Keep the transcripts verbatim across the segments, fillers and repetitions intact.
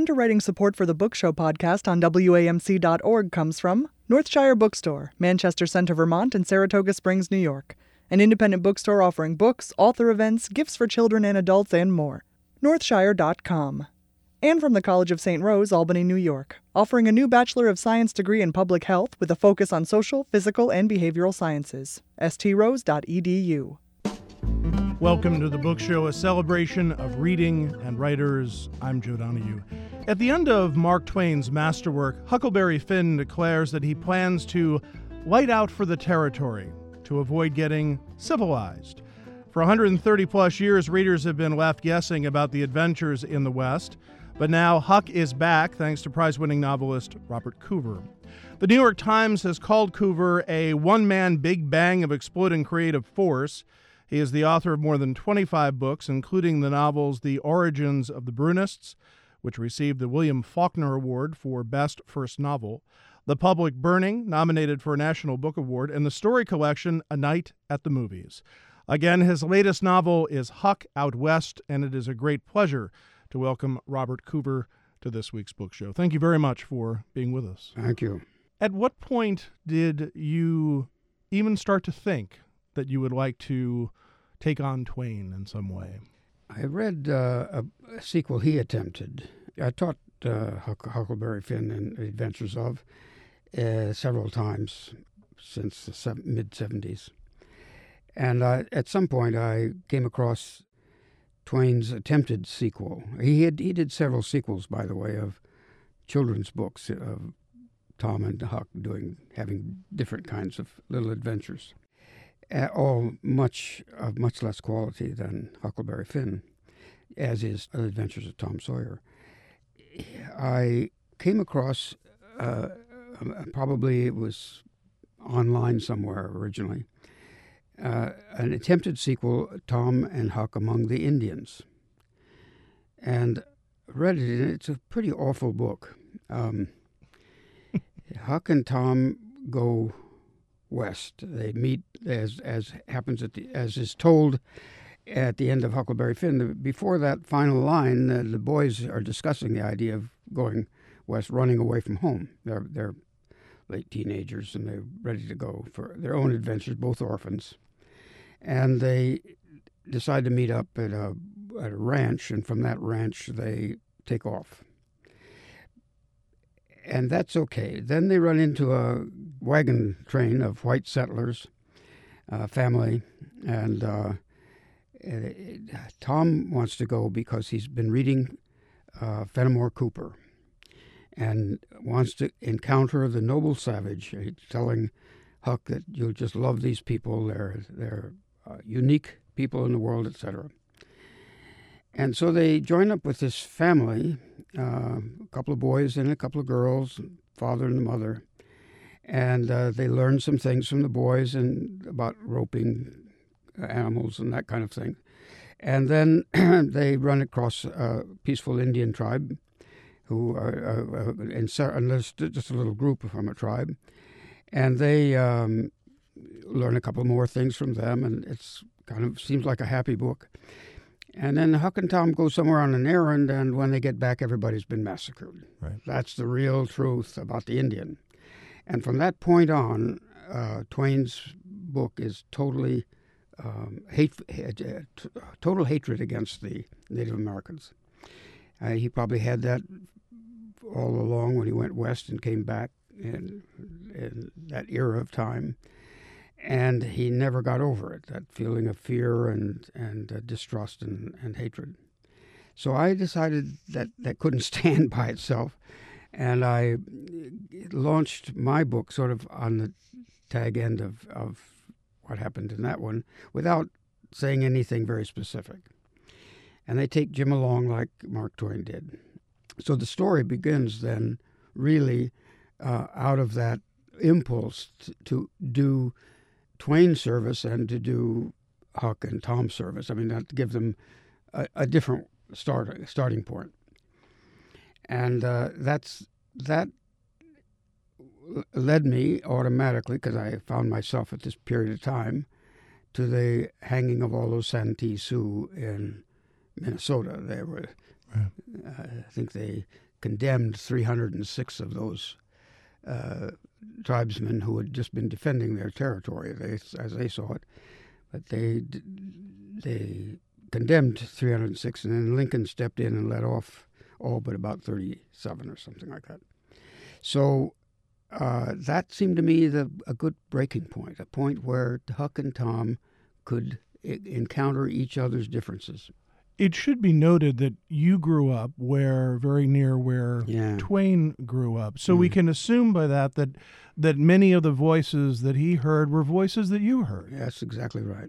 underwriting support for the Book Show podcast on W A M C dot org comes from Northshire Bookstore, Manchester Center, Vermont, and Saratoga Springs, New York. An independent bookstore offering books, author events, gifts for children and adults, and more. Northshire dot com. And from the College of Saint Rose, Albany, New York, offering a new Bachelor of Science degree in Public Health with a focus on social, physical, and behavioral sciences. S T rose dot e d u. Welcome to the Book Show, a celebration of reading and writers. I'm Joe Donahue. At the end of Mark Twain's masterwork, Huckleberry Finn declares that he plans to light out for the territory to avoid getting civilized. For one hundred thirty plus years, readers have been left guessing about the adventures in the West, but now Huck is back thanks to prize-winning novelist Robert Coover. The New York Times has called Coover a one-man big bang of exploding creative force. He is the author of more than twenty-five books, including the novels The Origins of the Brunists, which received the William Faulkner Award for Best First Novel, The Public Burning, nominated for a National Book Award, and the story collection A Night at the Movies. Again, his latest novel is Huck Out West, and it is a great pleasure to welcome Robert Coover to this week's book show. Thank you very much for being with us. Thank you. At what point did you even start to think that you would like to take on Twain in some way? I read uh, a, a sequel he attempted. I taught uh, Huck, Huckleberry Finn and Adventures of uh, several times since the se- mid-seventies. And I, at some point I came across Twain's attempted sequel. He had, he did several sequels, by the way, of children's books of Tom and Huck doing having different kinds of little adventures. Uh, all much of much less quality than Huckleberry Finn, as is Adventures of Tom Sawyer. I came across, uh, probably it was online somewhere originally, uh, an attempted sequel, Tom and Huck Among the Indians. And read it, and it's a pretty awful book. Um, Huck and Tom go west. They meet, as as happens at the, as is told at the end of Huckleberry Finn. The, before that final line, uh, the boys are discussing the idea of going west, running away from home. They're they're late teenagers and they're ready to go for their own adventures, both orphans. And they decide to meet up at a at a ranch, and from that ranch they take off. And that's okay. Then they run into a wagon train of white settlers, uh, family, and uh, it, Tom wants to go because he's been reading uh, Fenimore Cooper and wants to encounter the noble savage. He's telling Huck that you'll just love these people. They're they're uh, unique people in the world, et cetera. And so they join up with this family, uh, a couple of boys and a couple of girls, father and the mother, and uh, they learn some things from the boys and about roping animals and that kind of thing. And then they run across a peaceful Indian tribe, who are, uh, uh, and, so, and there's just a little group from a tribe, and they um, learn a couple more things from them, and it's kind of seems like a happy book. And then Huck and Tom go somewhere on an errand, and when they get back, everybody's been massacred. Right. That's the real truth about the Indian. And from that point on, uh, Twain's book is totally um, hate, uh, t- total hatred against the Native Americans. Uh, he probably had that all along when he went west and came back in, in that era of time. And he never got over it, that feeling of fear and, and uh, distrust and, and hatred. So I decided that that couldn't stand by itself, and I launched my book sort of on the tag end of, of what happened in that one without saying anything very specific. And they take Jim along like Mark Twain did. So the story begins then really uh, out of that impulse to, to do Twain service and to do Huck and Tom service. I mean, that to give them a, a different start starting point. And uh, that's that led me automatically, because I found myself at this period of time, to the hanging of all those Santee Sioux in Minnesota. They were, right. uh, I think they condemned three hundred six of those uh, tribesmen who had just been defending their territory, they, as they saw it. But they they condemned three hundred six, and then Lincoln stepped in and let off all but about thirty-seven or something like that. So uh, that seemed to me the, a good breaking point, a point where Huck and Tom could I- encounter each other's differences. It should be noted that you grew up where very near where Yeah. Twain grew up. So Mm. we can assume by that that that many of the voices that he heard were voices that you heard. That's exactly right.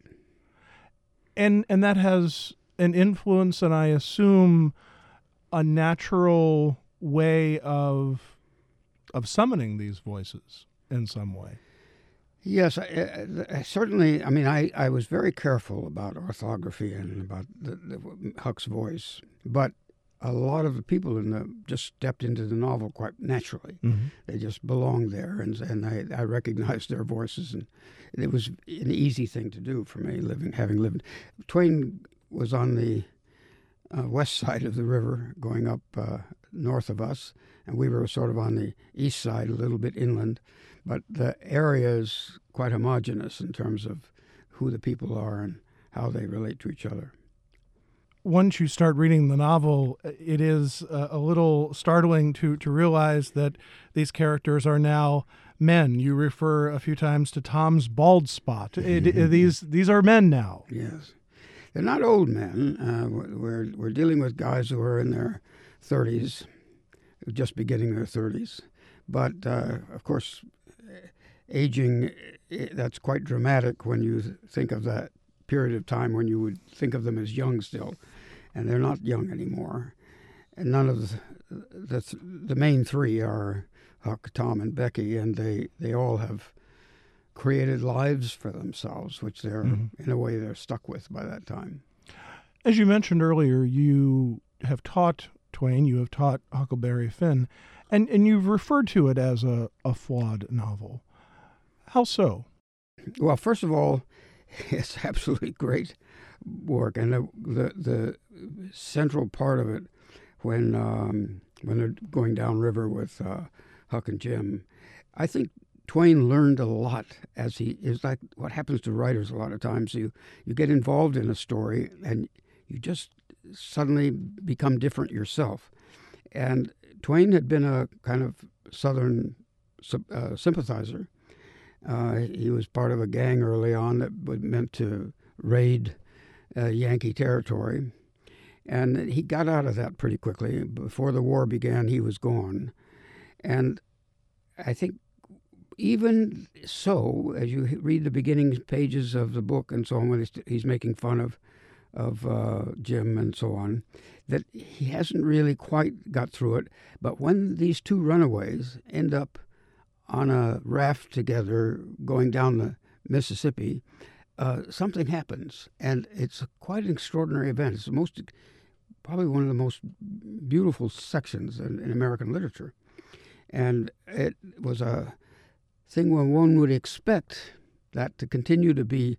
And and that has an influence, and I assume a natural way of of summoning these voices in some way. Yes, I, I, certainly. I mean, I, I was very careful about orthography and about the, the, Huck's voice, but a lot of the people in the just stepped into the novel quite naturally. Mm-hmm. They just belonged there, and and I, I recognized their voices, and it was an easy thing to do for me, living having lived. Twain was on the uh, west side of the river, going up uh, north of us, and we were sort of on the east side, a little bit inland. But the area is quite homogeneous in terms of who the people are and how they relate to each other. Once you start reading the novel, it is uh, a little startling to, to realize that these characters are now men. You refer a few times to Tom's bald spot. It, it, these these are men now. Yes. They're not old men. Uh, we're, we're dealing with guys who are in their thirties, just beginning their thirties. But, uh, of course, aging, that's quite dramatic when you think of that period of time when you would think of them as young still. And they're not young anymore. And none of the, the, the main three are Huck, Tom, and Becky, and they, they all have created lives for themselves, which they're, mm-hmm. in a way, they're stuck with by that time. As you mentioned earlier, you have taught Twain, you have taught Huckleberry Finn, and, and you've referred to it as a, a flawed novel. How so? Well, first of all, it's absolutely great work, and the the, the central part of it, when um, when they're going downriver with uh, Huck and Jim, I think Twain learned a lot. As he is like what happens to writers a lot of times. You you get involved in a story and you just suddenly become different yourself. And Twain had been a kind of Southern uh, sympathizer. Uh, he was part of a gang early on that was meant to raid uh, Yankee territory. And he got out of that pretty quickly. Before the war began, he was gone. And I think even so, as you read the beginning pages of the book and so on, when he's, he's making fun of, of uh, Jim and so on, that he hasn't really quite got through it. But when these two runaways end up on a raft together going down the Mississippi, uh, something happens, and it's quite an extraordinary event. It's the most, probably one of the most beautiful sections in, in American literature, and it was a thing where one would expect that to continue to be,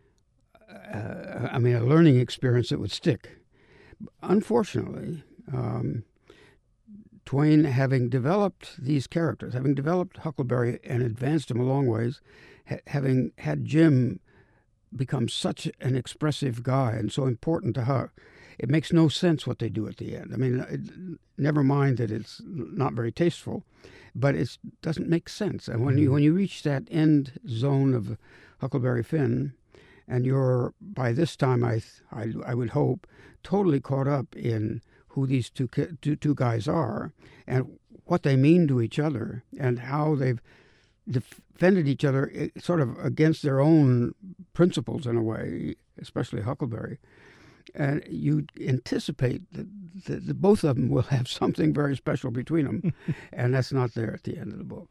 uh, I mean, a learning experience that would stick. Unfortunately, um, Twain, having developed these characters, having developed Huckleberry and advanced him a long ways, ha- having had Jim become such an expressive guy and so important to her, it makes no sense what they do at the end. I mean, it, never mind that it's not very tasteful, but it doesn't make sense. And when mm-hmm. you when you reach that end zone of Huckleberry Finn, and you're by this time, I I, I would hope, totally caught up in who these two, two two guys are and what they mean to each other and how they've defended each other sort of against their own principles in a way, especially Huckleberry. And you anticipate that, that, that both of them will have something very special between them, and that's not there at the end of the book.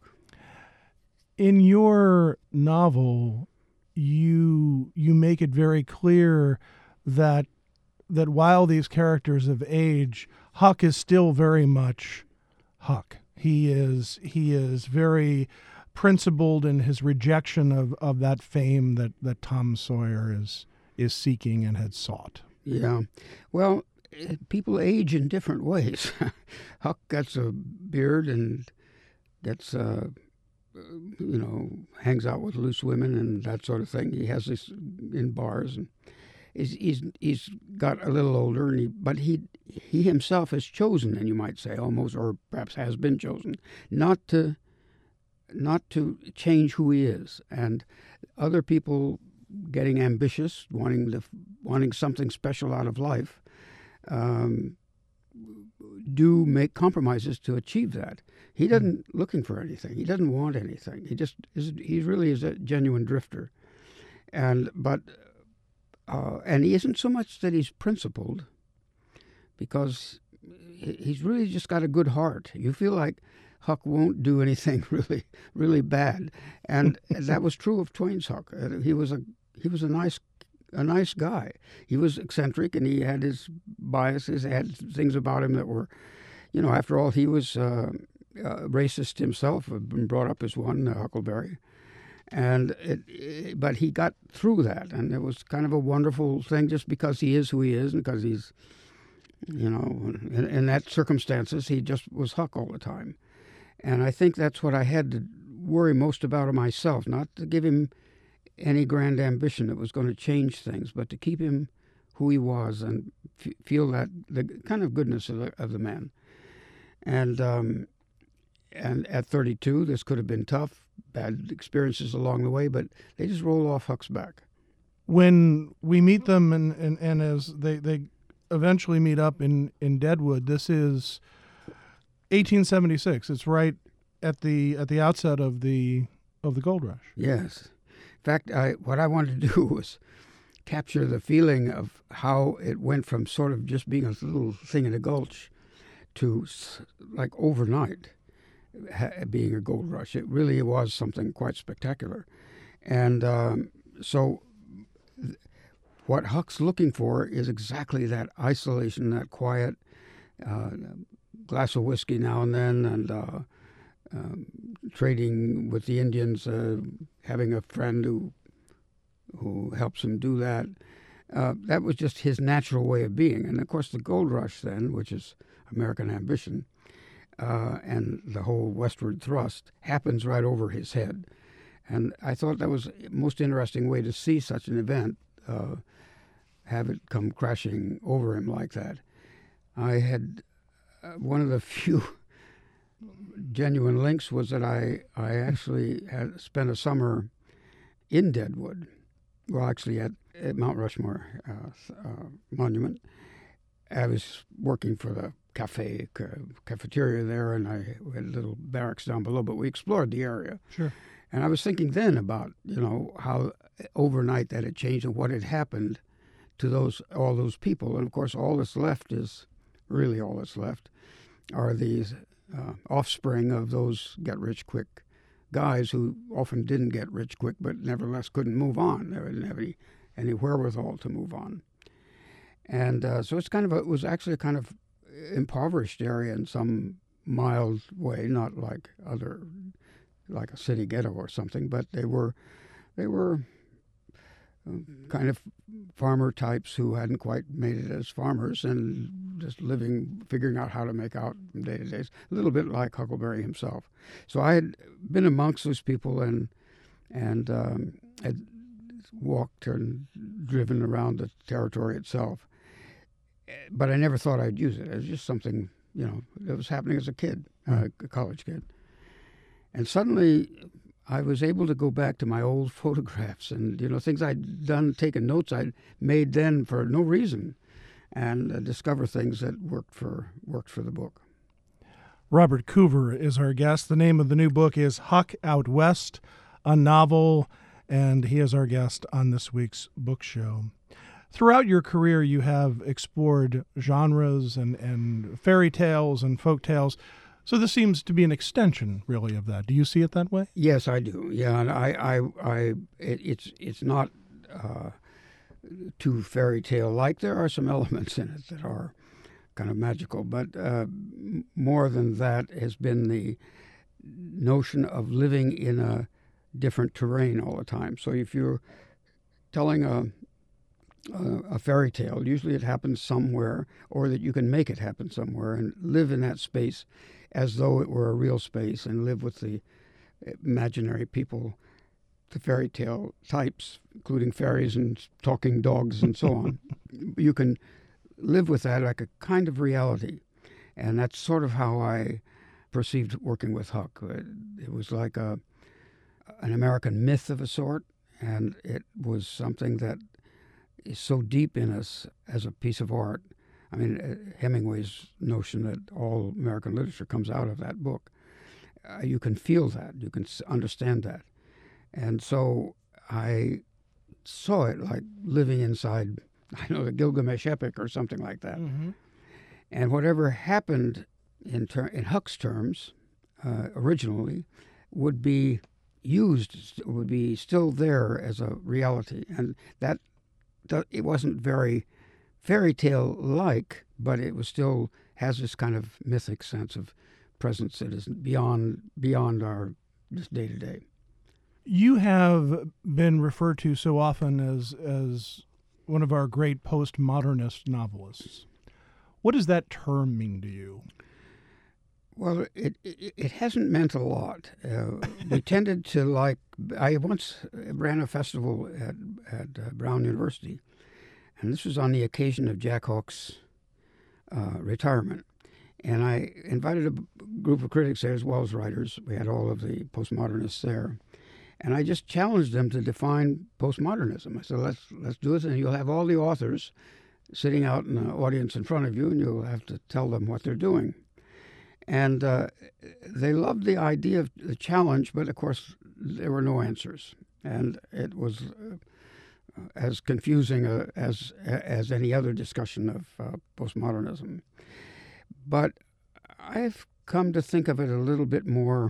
In your novel, you you make it very clear that that while these characters of age, Huck is still very much Huck. He is he is very principled in his rejection of, of that fame that, that Tom Sawyer is is seeking and had sought. Yeah. Well, people age in different ways. Huck gets a beard and gets, uh, you know, hangs out with loose women and that sort of thing. He has this in bars, and he's he's, he's got a little older, and he, but he he himself has chosen, and you might say almost, or perhaps has been chosen, not to not to change who he is. And other people getting ambitious, wanting to wanting something special out of life, um, do make compromises to achieve that. He doesn't looking for anything. He doesn't want anything. He just is. He really is a genuine drifter, and but uh, and he isn't so much that he's principled, because he's really just got a good heart. You feel like Huck won't do anything really, really bad, and that was true of Twain's Huck. He was a he was a nice a nice guy. He was eccentric, and he had his biases. He had things about him that were, you know, after all, he was uh, uh, racist himself. Had been brought up as one, uh, Huckleberry, and it, it, but he got through that, and it was kind of a wonderful thing, just because he is who he is, and because he's, you know, in, in that circumstances, he just was Huck all the time. And I think that's what I had to worry most about of myself, not to give him any grand ambition that was going to change things, but to keep him who he was and f- feel that the kind of goodness of the, of the man. And um, and at thirty-two, this could have been tough, bad experiences along the way, but they just roll off Huck's back. When we meet them, and, and, and as they, they eventually meet up in, in Deadwood, this is eighteen seventy-six. It's right at the at the outset of the of the gold rush. Yes. In fact, I, what I wanted to do was capture the feeling of how it went from sort of just being a little thing in a gulch to like overnight being a gold rush. It really was something quite spectacular. And um, so th- what Huck's looking for is exactly that isolation, that quiet, uh, glass of whiskey now and then, and uh, um, trading with the Indians, uh, having a friend who who helps him do that. Uh, that was just his natural way of being. And of course, the gold rush then, which is American ambition, uh, and the whole westward thrust happens right over his head. And I thought that was the most interesting way to see such an event, uh, have it come crashing over him like that. I had uh, one of the few genuine links was that I, I actually had spent a summer in Deadwood, well, actually at, at Mount Rushmore uh, uh, Monument. I was working for the cafe ca- cafeteria there, and I had little barracks down below, but we explored the area. Sure. And I was thinking then about, you know, how overnight that had changed and what had happened to those all those people. And of course, all that's left is, really all that's left, are these uh, offspring of those get-rich-quick guys who often didn't get rich quick, but nevertheless couldn't move on. They didn't have any, any wherewithal to move on. And uh, so it's kind of a, it was actually a kind of impoverished area in some mild way, not like other, like a city ghetto or something, but they were, they were kind of farmer types who hadn't quite made it as farmers and just living, figuring out how to make out from day to day. A little bit like Huckleberry himself. So I had been amongst those people and and um, had walked and driven around the territory itself. But I never thought I'd use it. It was just something, you know, that was happening as a kid, uh, a college kid. And suddenly I was able to go back to my old photographs and, you know, things I'd done, taken notes I'd made then for no reason, and uh, discover things that worked for worked for the book. Robert Coover is our guest. The name of the new book is Huck Out West, a novel, and he is our guest on this week's book show. Throughout your career, you have explored genres and, and fairy tales and folk tales. So this seems to be an extension, really, of that. Do you see it that way? Yes, I do. Yeah, and I, I, I it, it's it's not uh, too fairy tale like. There are some elements in it that are kind of magical, but uh, more than that has been the notion of living in a different terrain all the time. So if you're telling a uh, a fairy tale. Usually it happens somewhere, or that you can make it happen somewhere and live in that space as though it were a real space and live with the imaginary people, the fairy tale types, including fairies and talking dogs and so on. You can live with that like a kind of reality. And that's sort of how I perceived working with Huck. It was like a an American myth of a sort, and it was something that is so deep in us as a piece of art. I mean, Hemingway's notion that all American literature comes out of that book. Uh, you can feel that. You can understand that. And so I saw it like living inside, I know, the Gilgamesh epic or something like that. Mm-hmm. And whatever happened in, ter- in Huck's terms uh, originally would be used, would be still there as a reality. And that, that it wasn't very fairy tale like, but it was still has this kind of mythic sense of presence that is beyond beyond our just day to day. You have been referred to so often as as one of our great postmodernist novelists. What does that term mean to you? Well, it it, it hasn't meant a lot. Uh, we tended to like. I once ran a festival at at uh, Brown University, and this was on the occasion of Jack Hawk's uh, retirement. And I invited a group of critics there as well as writers. We had all of the postmodernists there. And I just challenged them to define postmodernism. I said, let's let's do it, and you'll have all the authors sitting out in the audience in front of you, and you'll have to tell them what they're doing. And uh, they loved the idea of the challenge, but of course there were no answers. And it was uh, as confusing uh, as as any other discussion of uh, postmodernism. But I've come to think of it a little bit more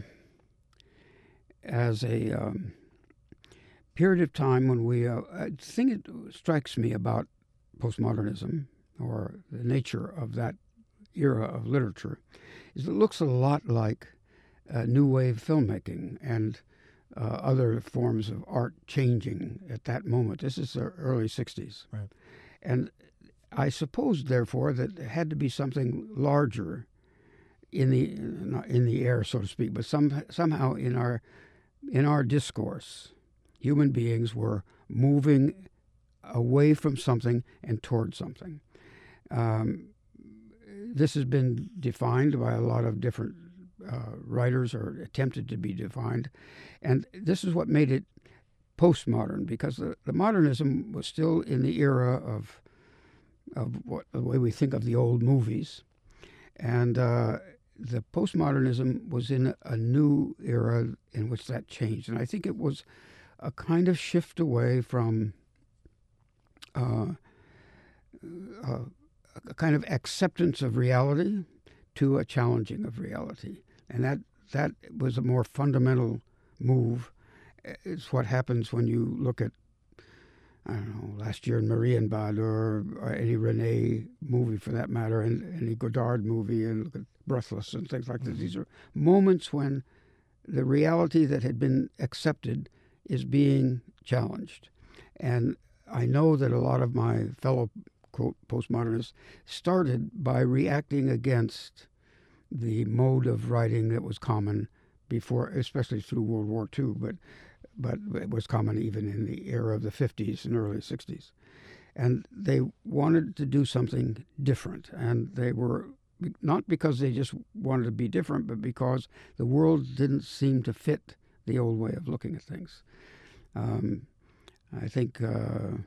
as a um, period of time when we, uh, I think it strikes me about postmodernism, or the nature of that era of literature, is it looks a lot like uh, new wave filmmaking and uh, other forms of art changing at that moment. This is the early sixties. Right. And I suppose, therefore, that there had to be something larger in the not in the air, so to speak, but some somehow in our in our discourse, human beings were moving away from something and toward something. Um, this has been defined by a lot of different uh, writers, or attempted to be defined, and this is what made it postmodern, because the, the modernism was still in the era of of what, the way we think of the old movies. And uh, the postmodernism was in a, a new era in which that changed. And I think it was a kind of shift away from uh, uh, a kind of acceptance of reality to a challenging of reality. And that, that was a more fundamental move. It's what happens when you look at, I don't know, last year in Marienbad, or, or any René movie for that matter, and any Godard movie, and look at Breathless and things like that. These are moments when the reality that had been accepted is being challenged. And I know that a lot of my fellow, quote, postmodernists started by reacting against the mode of writing that was common before, especially through World War Two, but but it was common even in the era of the fifties and early sixties. And they wanted to do something different. And they were, not because they just wanted to be different, but because the world didn't seem to fit the old way of looking at things. Um, I think uh,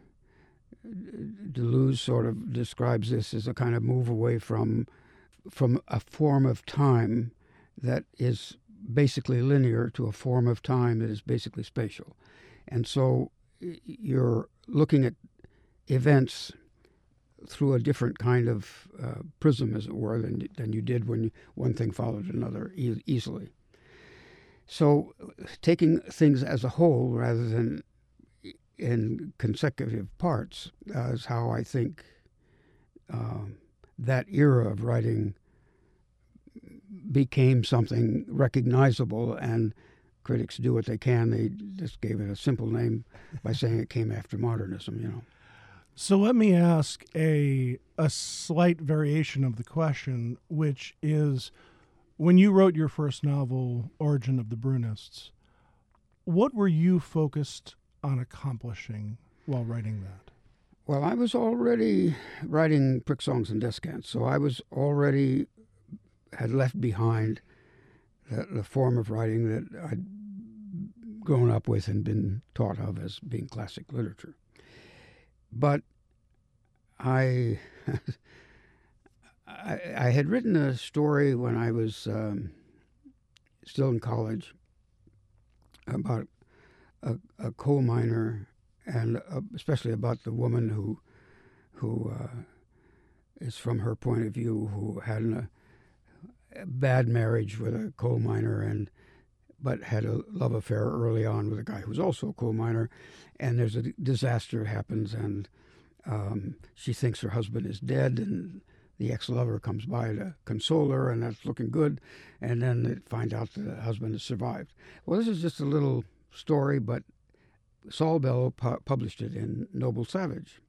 Deleuze sort of describes this as a kind of move away from from a form of time that is basically linear to a form of time that is basically spatial. And so you're looking at events through a different kind of uh, prism, as it were, than, than you did when you, one thing followed another e- easily. So taking things as a whole rather than in consecutive parts uh, is how I think uh, that era of writing became something recognizable, and critics do what they can. They just gave it a simple name by saying it came after modernism, you know. So let me ask a a slight variation of the question, which is, when you wrote your first novel, Origin of the Brunists, what were you focused on accomplishing while writing that? Well, I was already writing prick songs and descants, so I was already had left behind the, the form of writing that I'd grown up with and been taught of as being classic literature. But I, I, I had written a story when I was um, still in college about a, a coal miner, and uh, especially about the woman who, who uh, is from her point of view, who had an, a bad marriage with a coal miner, and but had a love affair early on with a guy who's also a coal miner, and there's a disaster happens, and um, she thinks her husband is dead, and the ex-lover comes by to console her, and that's looking good, and then they find out the husband has survived. Well, this is just a little story, but Saul Bellow pu- published it in Noble Savage.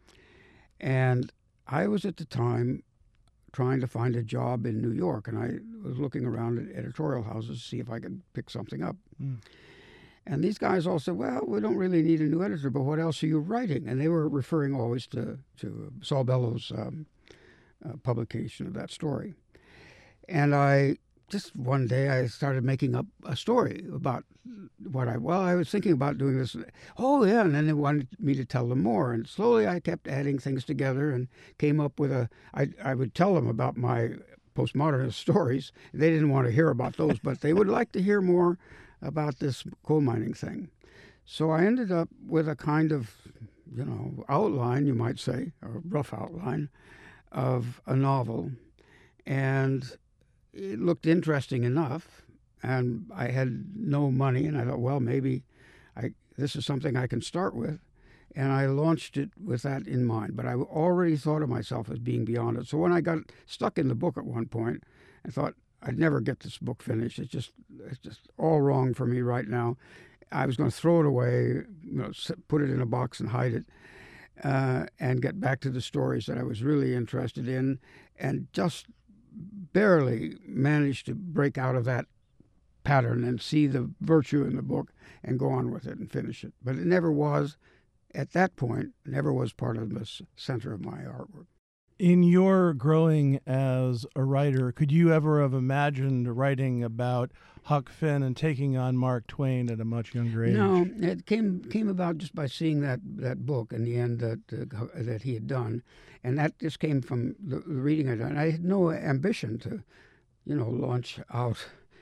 And I was at the time trying to find a job in New York, and I was looking around at editorial houses to see if I could pick something up. Mm. And these guys all said, well, we don't really need a new editor, but what else are you writing? And they were referring always to, to Saul Bellow's um, uh, publication of that story. And I just one day I started making up a story about what I, well, I was thinking about doing this. Oh, yeah. And then they wanted me to tell them more. And slowly I kept adding things together and came up with a, I, I would tell them about my postmodernist stories. They didn't want to hear about those, but they would like to hear more about this coal mining thing. So I ended up with a kind of, you know, outline, you might say, or a rough outline of a novel. And it looked interesting enough, and I had no money, and I thought, well, maybe I this is something I can start with, and I launched it with that in mind. But I already thought of myself as being beyond it. So when I got stuck in the book at one point, I thought I'd never get this book finished. It's just it's just all wrong for me right now. I was going to throw it away, you know, put it in a box and hide it, uh, and get back to the stories that I was really interested in, and just barely managed to break out of that pattern and see the virtue in the book and go on with it and finish it. But it never was, at that point, never was part of the center of my artwork. In your growing as a writer, could you ever have imagined writing about Huck Finn and taking on Mark Twain at a much younger age? No, it came came about just by seeing that, that book in the end that uh, that he had done, and that just came from the, the reading I done. I had no ambition to, you know, launch out.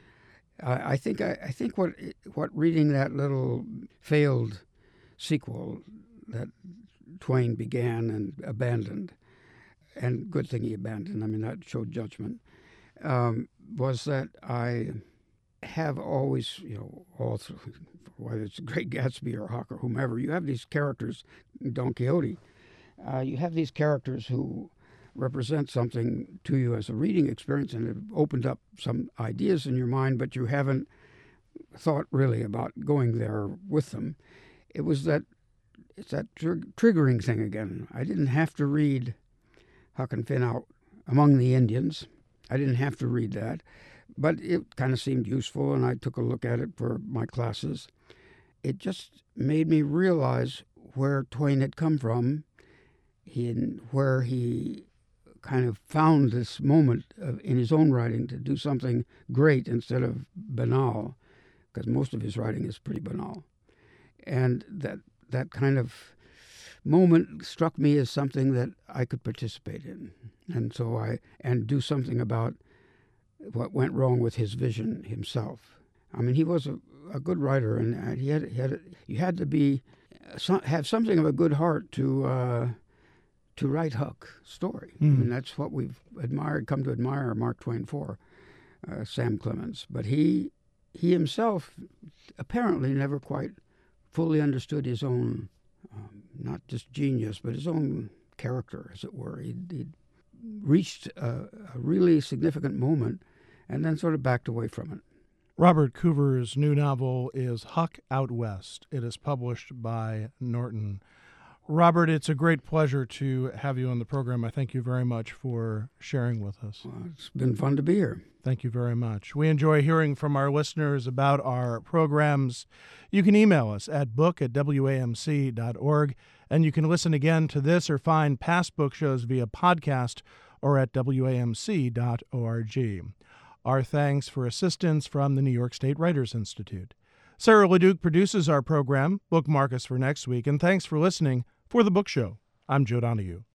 I, I think I, I think what what reading that little failed sequel that Twain began and abandoned, and good thing he abandoned, I mean, that showed judgment, um, was that I have always, you know, all through, whether it's Great Gatsby or Huck or whomever, you have these characters, Don Quixote, uh, you have these characters who represent something to you as a reading experience, and have opened up some ideas in your mind, but you haven't thought really about going there with them. It was that, it's that tr- triggering thing again. I didn't have to read Huck and Finn out among the Indians. I didn't have to read that, but it kind of seemed useful, and I took a look at it for my classes. It just made me realize where Twain had come from, he, where he kind of found this moment of, in his own writing to do something great instead of banal, because most of his writing is pretty banal. And that that kind of moment struck me as something that I could participate in, and so I and do something about what went wrong with his vision himself. I mean, he was a, a good writer, and he had he had you had to be have something of a good heart to uh, to write Huck's story. Mm. I mean, that's what we've admired, come to admire Mark Twain for, uh, Sam Clemens. But he he himself apparently never quite fully understood his own. Um, not just genius, but his own character, as it were. He'd, he'd reached a, a really significant moment and then sort of backed away from it. Robert Coover's new novel is Huck Out West. It is published by Norton. Robert, it's a great pleasure to have you on the program. I thank you very much for sharing with us. Well, it's been fun to be here. Thank you very much. We enjoy hearing from our listeners about our programs. You can email us at book at w a m c dot org, and you can listen again to this or find past book shows via podcast or at w a m c dot org. Our thanks for assistance from the New York State Writers Institute. Sarah LeDuc produces our program. Bookmark us for next week, and thanks for listening for The Book Show. I'm Joe Donahue.